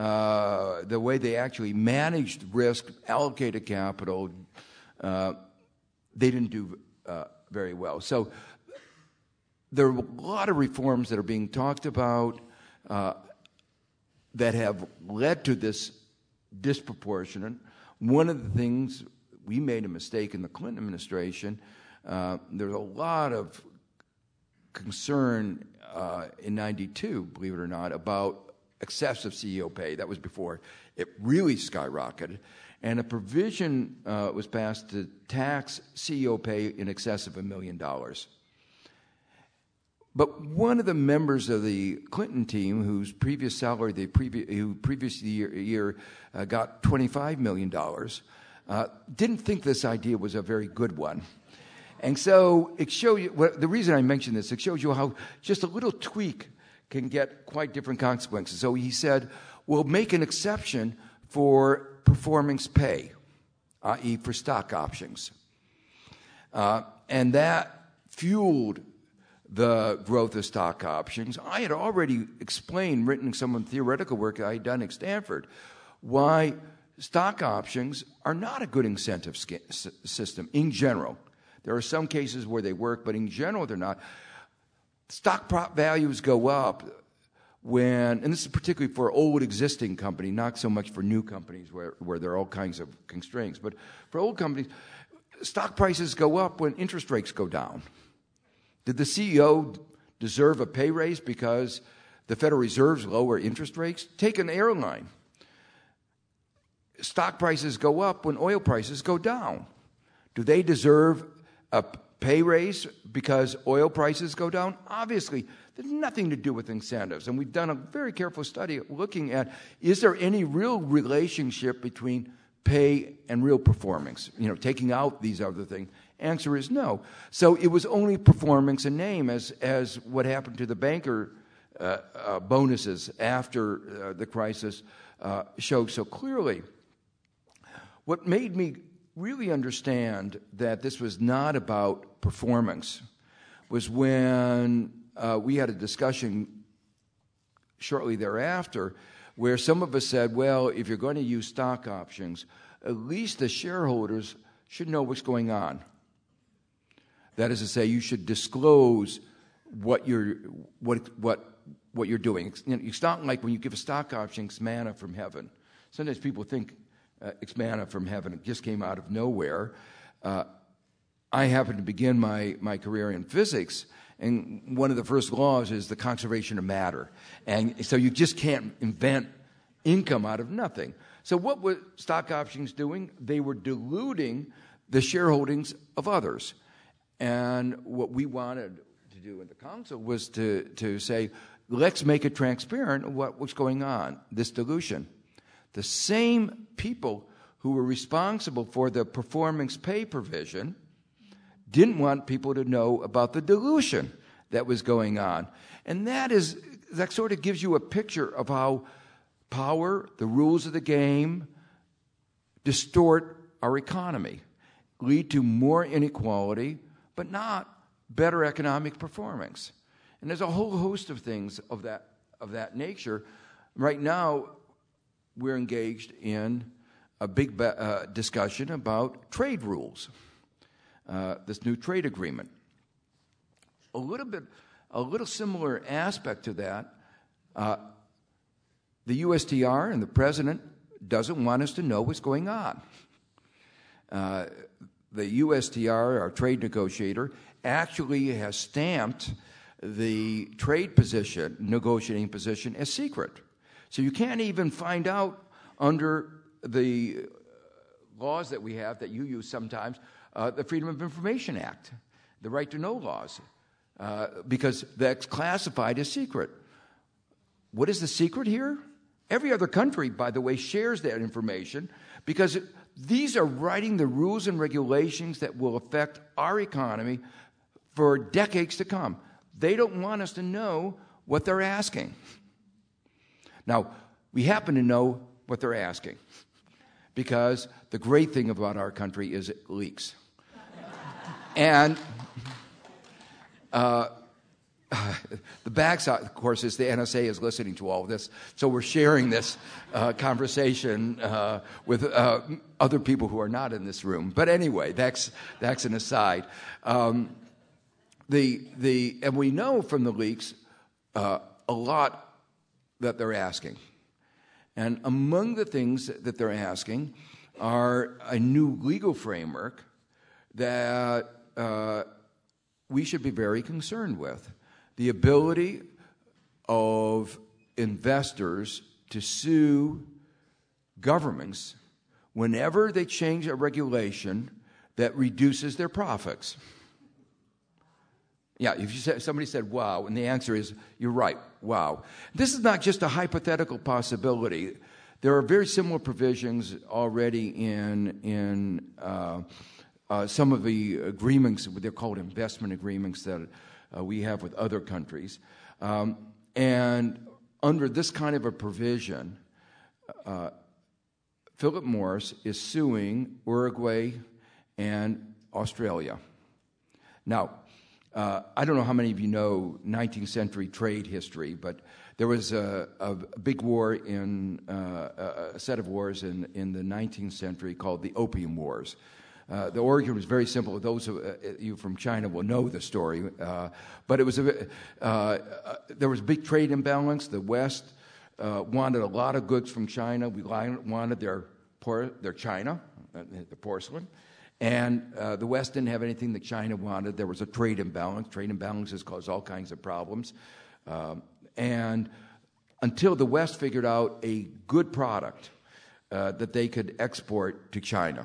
B: uh, the way they actually managed risk, allocated capital, uh, they didn't do uh, very well. So there are a lot of reforms that are being talked about uh, that have led to this disproportionate. One of the things, we made a mistake in the Clinton administration. Uh, there's a lot of concern uh, in ninety-two, believe it or not, about excessive C E O pay. That was before it really skyrocketed. And a provision uh, was passed to tax C E O pay in excess of a million dollars. But one of the members of the Clinton team, whose previous salary, the previous, who previous year, year uh, got twenty-five million dollars, uh, didn't think this idea was a very good one. And so it shows you, well, the reason I mention this, it shows you how just a little tweak can get quite different consequences. So he said, we'll make an exception for performance pay, that is for stock options. Uh, and that fueled the growth of stock options. I had already explained, written some of the theoretical work I had done at Stanford, why stock options are not a good incentive system in general. There are some cases where they work, but in general they're not. Stock prop values go up when, and this is particularly for old existing companies, not so much for new companies where, where there are all kinds of constraints, but for old companies, stock prices go up when interest rates go down. Did the C E O deserve a pay raise because the Federal Reserve's lower interest rates? Take an airline. Stock prices go up when oil prices go down. Do they deserve a pay raise because oil prices go down? Obviously, there's nothing to do with incentives. And we've done a very careful study looking at, is there any real relationship between pay and real performance? You know, taking out these other things. Answer is no. So it was only performance in name, as, as what happened to the banker uh, uh, bonuses after uh, the crisis uh, showed so clearly. What made me really understand that this was not about performance was when uh, we had a discussion shortly thereafter where some of us said, well, if you're going to use stock options, at least the shareholders should know what's going on. That is to say, you should disclose what you're, what, what, what you're doing. It's, you know, it's not like when you give a stock option, it's manna from heaven. Sometimes people think uh, it's manna from heaven. It just came out of nowhere. Uh, I happened to begin my, my career in physics, and one of the first laws is the conservation of matter. And so you just can't invent income out of nothing. So what were stock options doing? They were diluting the shareholdings of others. And what we wanted to do in the council was to, to say, let's make it transparent what was going on, this dilution. The same people who were responsible for the performance pay provision didn't want people to know about the dilution that was going on. And that is, that sort of gives you a picture of how power, the rules of the game, distort our economy, lead to more inequality, but not better economic performance. And there's a whole host of things of that, of that nature. Right now, we're engaged in a big be- uh, discussion about trade rules, uh, this new trade agreement. A little bit, a little similar aspect to that, uh, the U S T R and the president doesn't want us to know what's going on. Uh, the U S T R, our trade negotiator, actually has stamped the trade position, negotiating position, as secret. So you can't even find out under the laws that we have that you use sometimes, uh, the Freedom of Information Act, the Right to Know laws, uh, because that's classified as secret. What is the secret here? Every other country, by the way, shares that information because it, these are writing the rules and regulations that will affect our economy for decades to come. They don't want us to know what they're asking. Now, we happen to know what they're asking because the great thing about our country is it leaks. and uh, the backside, of course, is the N S A is listening to all of this, so we're sharing this uh, conversation uh, with uh, other people who are not in this room. But anyway, that's that's an aside. Um, the the and we know from the leaks uh, a lot that they're asking, and among the things that they're asking are a new legal framework that uh, we should be very concerned with. The ability of investors to sue governments whenever they change a regulation that reduces their profits. Yeah, if you said, somebody said, wow, and the answer is, you're right, wow. This is not just a hypothetical possibility. There are very similar provisions already in, in uh, uh, some of the agreements, they're called investment agreements that Uh, we have with other countries. Um, And under this kind of a provision, uh, Philip Morris is suing Uruguay and Australia. Now, uh, I don't know how many of you know nineteenth century trade history, but there was a, a big war in uh, a set of wars in, in the nineteenth century called the Opium Wars. Uh, the origin was very simple. Those of uh, you from China will know the story. Uh, but it was a, uh, uh, there was a big trade imbalance. The West uh, wanted a lot of goods from China. We wanted their por- their China, uh, the porcelain. And uh, the West didn't have anything that China wanted. There was a trade imbalance. Trade imbalances cause all kinds of problems. Um, and until the West figured out a good product uh, that they could export to China.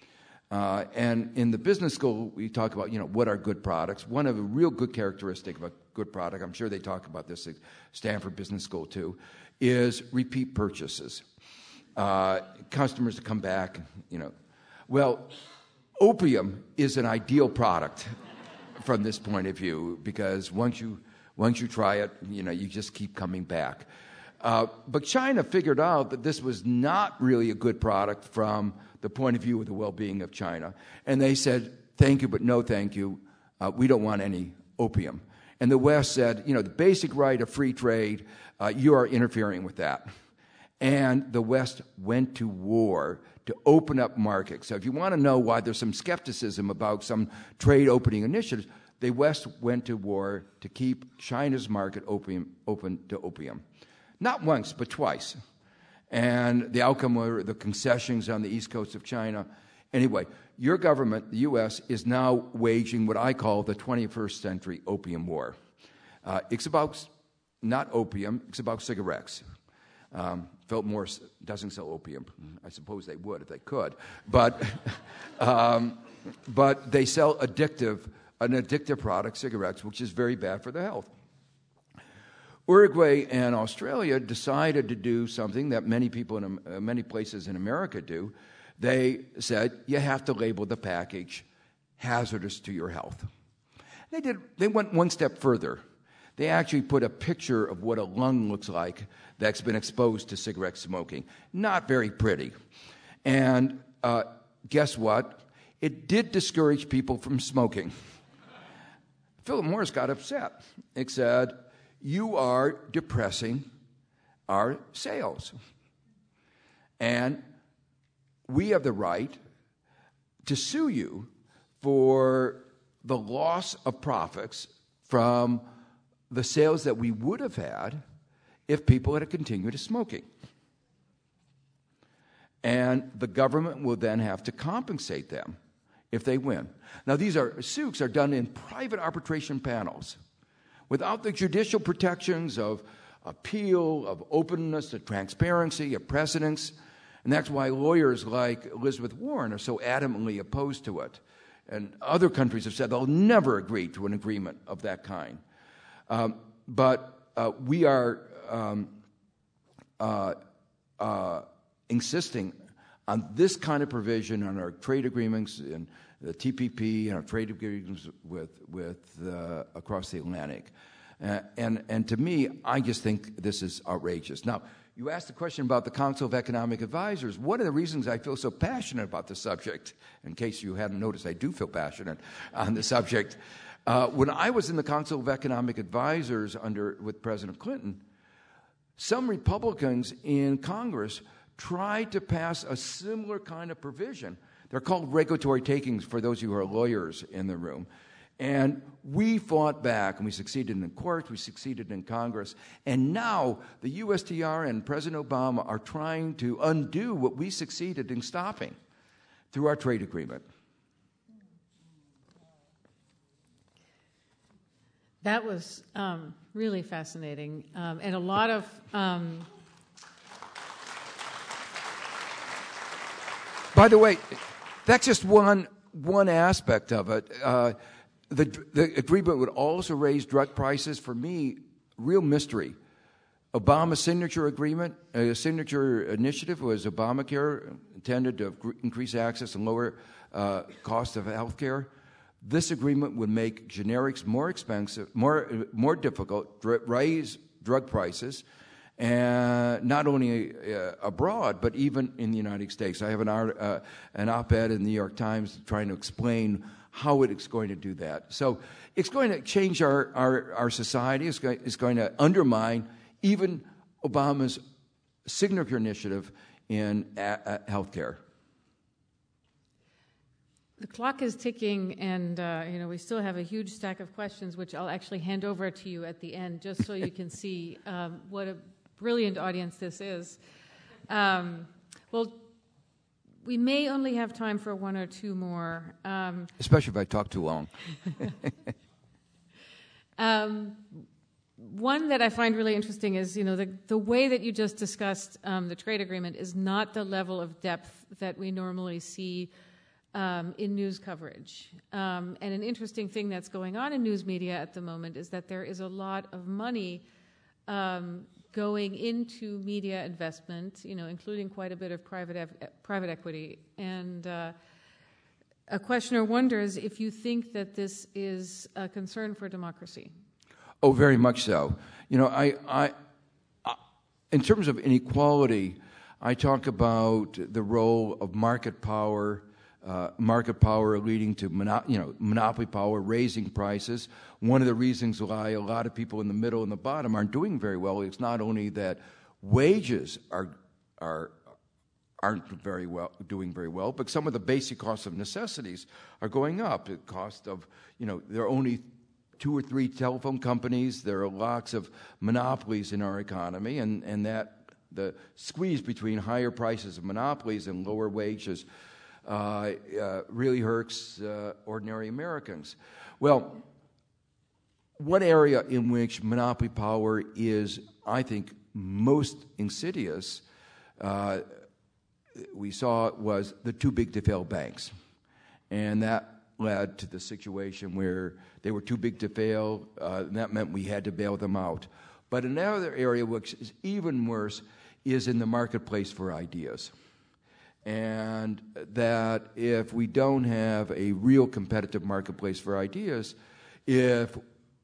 B: Uh, and in the business school, we talk about, you know, what are good products. One of the real good characteristic of a good product, I'm sure they talk about this at Stanford Business School too, is repeat purchases. Uh, customers to come back, you know. Well, opium is an ideal product from this point of view because once you once you try it, you know, you just keep coming back. Uh, but China figured out that this was not really a good product from the point of view of the well-being of China. And they said, thank you, but no thank you. Uh, we don't want any opium. And the West said, you know, the basic right of free trade, uh, you are interfering with that. And the West went to war to open up markets. So if you want to know why there's some skepticism about some trade opening initiatives, the West went to war to keep China's market opium, open to opium. Not once, but twice. And the outcome were the concessions on the east coast of China. Anyway, your government, the U S, is now waging what I call the twenty-first century opium war. Uh, it's about not opium, it's about cigarettes. Um, Philip Morris doesn't sell opium. I suppose they would if they could. But, um, but they sell addictive, an addictive product, cigarettes, which is very bad for the health. Uruguay and Australia decided to do something that many people in uh, many places in America do. They said, you have to label the package hazardous to your health. They did. They went one step further. They actually put a picture of what a lung looks like that's been exposed to cigarette smoking. Not very pretty. And uh, guess what? It did discourage people from smoking. Philip Morris got upset. It said, you are depressing our sales. And we have the right to sue you for the loss of profits from the sales that we would have had if people had continued smoking. And the government will then have to compensate them if they win. Now, these are suits are done in private arbitration panels without the judicial protections of appeal, of openness, of transparency, of precedence. And that's why lawyers like Elizabeth Warren are so adamantly opposed to it. And other countries have said they'll never agree to an agreement of that kind. Um, but uh, we are um, uh, uh, insisting on this kind of provision on our trade agreements and the T P P and our trade agreements with with uh, across the Atlantic. Uh, and and to me, I just think this is outrageous. Now, you asked the question about the Council of Economic Advisors. One of the reasons I feel so passionate about the subject, in case you hadn't noticed, I do feel passionate on the subject. Uh, when I was in the Council of Economic Advisors under with President Clinton, some Republicans in Congress tried to pass a similar kind of provision. They're called regulatory takings for those of you who are lawyers in the room. And we fought back, and we succeeded in court, we succeeded in Congress, and now the U S T R and President Obama are trying to undo what we succeeded in stopping through our trade agreement.
A: That was um, really fascinating, um, and a lot of... Um...
B: By the way, that's just one one aspect of it. Uh, the, the agreement would also raise drug prices. For me, real mystery. Obama's signature agreement, a uh, signature initiative was Obamacare, intended to increase access and lower uh, cost of health care. This agreement would make generics more expensive, more more difficult, raise drug prices, and not only uh, abroad, but even in the United States. I have an, art, uh, an op-ed in the New York Times trying to explain how it's going to do that. So it's going to change our, our, our society. It's going, it's going to undermine even Obama's signature initiative in uh, uh, healthcare.
A: The clock is ticking, and uh, you know we still have a huge stack of questions, which I'll actually hand over to you at the end, just so you can see um, what a brilliant audience this is. Um, well, we may only have time for one or two more. Um,
B: Especially if I talk too long.
A: um, one that I find really interesting is, you know, the, the way that you just discussed um, the trade agreement is not the level of depth that we normally see Um, in news coverage. Um, and an interesting thing that's going on in news media at the moment is that there is a lot of money um, going into media investment, you know, including quite a bit of private ev- private equity. And uh, a questioner wonders if you think that this is a concern for democracy.
B: Oh, very much so. You know, I, I, I in terms of inequality, I talk about the role of market power. Uh, market power leading to mono- you know, monopoly power, raising prices. One of the reasons why a lot of people in the middle and the bottom aren't doing very well is not only that wages are are aren't very well doing very well, but some of the basic costs of necessities are going up. The cost of, you know, there are only two or three telephone companies. There are lots of monopolies in our economy, and, and that the squeeze between higher prices of monopolies and lower wages Uh, uh, really hurts uh, ordinary Americans. Well, one area in which monopoly power is, I think, most insidious, uh, we saw was the too big to fail banks. And that led to the situation where they were too big to fail, uh, and that meant we had to bail them out. But another area which is even worse is in the marketplace for ideas. And that if we don't have a real competitive marketplace for ideas, if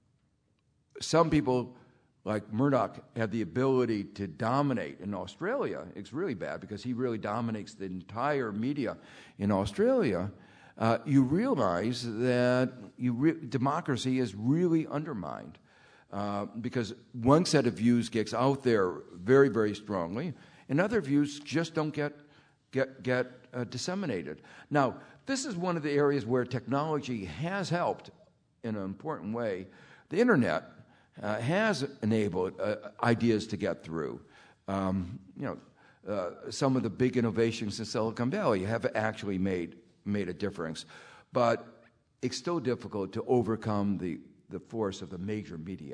B: some people like Murdoch have the ability to dominate in Australia, it's really bad because he really dominates the entire media in Australia, uh, you realize that you re- democracy is really undermined. Uh, because one set of views gets out there very, very strongly, and other views just don't get get get uh, disseminated. Now, this is one of the areas where technology has helped in an important way. The internet uh, has enabled uh, ideas to get through. Um, you know, uh, some of the big innovations in Silicon Valley have actually made made a difference, but it's still difficult to overcome the the force of the major media.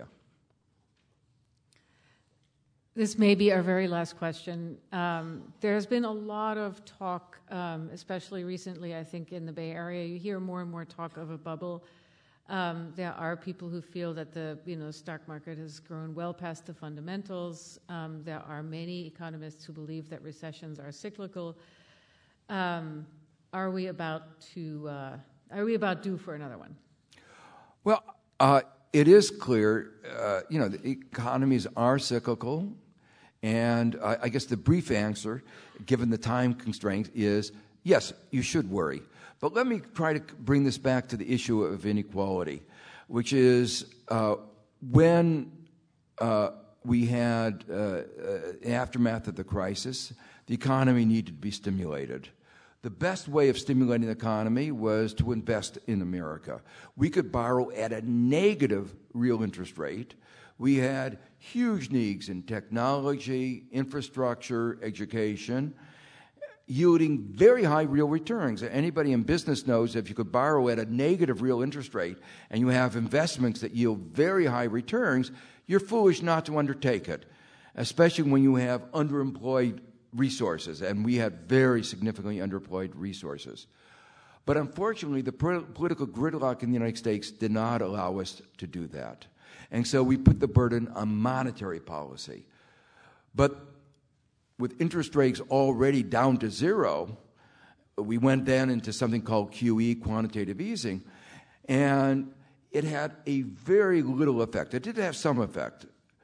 A: This may be our very last question. Um, there's been a lot of talk, um, especially recently, I think, in the Bay Area. You hear more and more talk of a bubble. Um, there are people who feel that the you know stock market has grown well past the fundamentals. Um, there are many economists who believe that recessions are cyclical. Um, are we about to? Uh, are we about due for another one?
B: Well, uh, it is clear. Uh, you know, the economies are cyclical. And I, I guess the brief answer, given the time constraints, is yes, you should worry. But let me try to bring this back to the issue of inequality, which is uh, when uh, we had uh, uh, aftermath of the crisis, the economy needed to be stimulated. The best way of stimulating the economy was to invest in America. We could borrow at a negative real interest rate. We had huge needs in technology, infrastructure, education, yielding very high real returns. Anybody in business knows if you could borrow at a negative real interest rate and you have investments that yield very high returns, you're foolish not to undertake it, especially when you have underemployed resources, and we had very significantly underemployed resources. But unfortunately, the political gridlock in the United States did not allow us to do that. And so we put the burden on monetary policy. But with interest rates already down to zero, we went then into something called Q E, quantitative easing, and it had a very little effect. It did have some effect,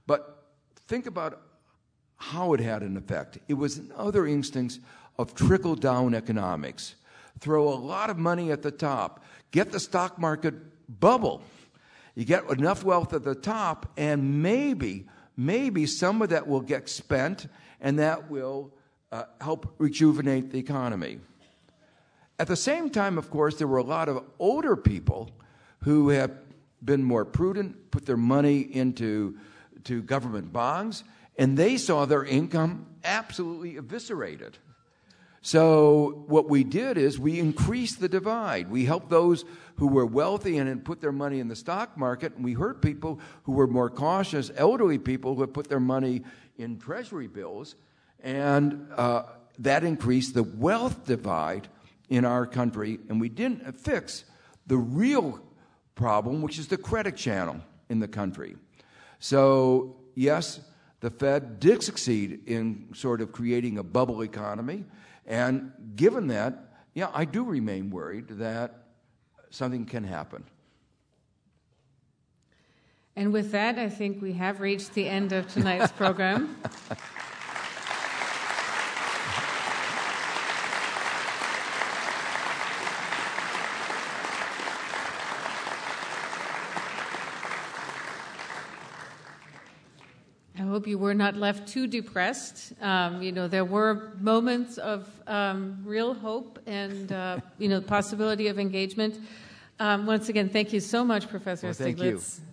B: But think about how it had an effect. It was another instance of trickle-down economics. Throw a lot of money at the top, get the stock market bubble. You get enough wealth at the top, and maybe, maybe some of that will get spent, and that will uh, help rejuvenate the economy. At the same time, of course, there were a lot of older people who have been more prudent, put their money into to government bonds, and they saw their income absolutely eviscerated. So what we did is we increased the divide. We helped those who were wealthy and had put their money in the stock market, and we hurt people who were more cautious, elderly people who had put their money in treasury bills, and uh, that increased the wealth divide in our country, and we didn't fix the real problem, which is the credit channel in the country. So, yes, the Fed did succeed in sort of creating a bubble economy, and given that, yeah, I do remain worried that something can happen.
A: And with that, I think we have reached the end of tonight's program. I hope you were not left too depressed. Um, you know, there were moments of um, real hope and, uh, you know, possibility of engagement. Um, once again, thank you so much, Professor
B: well, thank
A: Stiglitz.
B: You.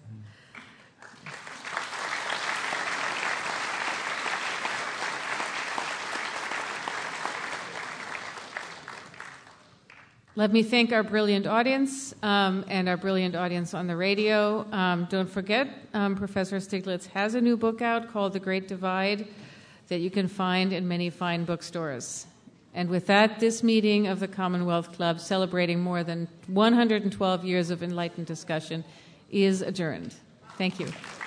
A: Let me thank our brilliant audience um, and our brilliant audience on the radio. Um, don't forget, um, Professor Stiglitz has a new book out called The Great Divide that you can find in many fine bookstores. And with that, this meeting of the Commonwealth Club, celebrating more than one hundred twelve years of enlightened discussion, is adjourned. Thank you.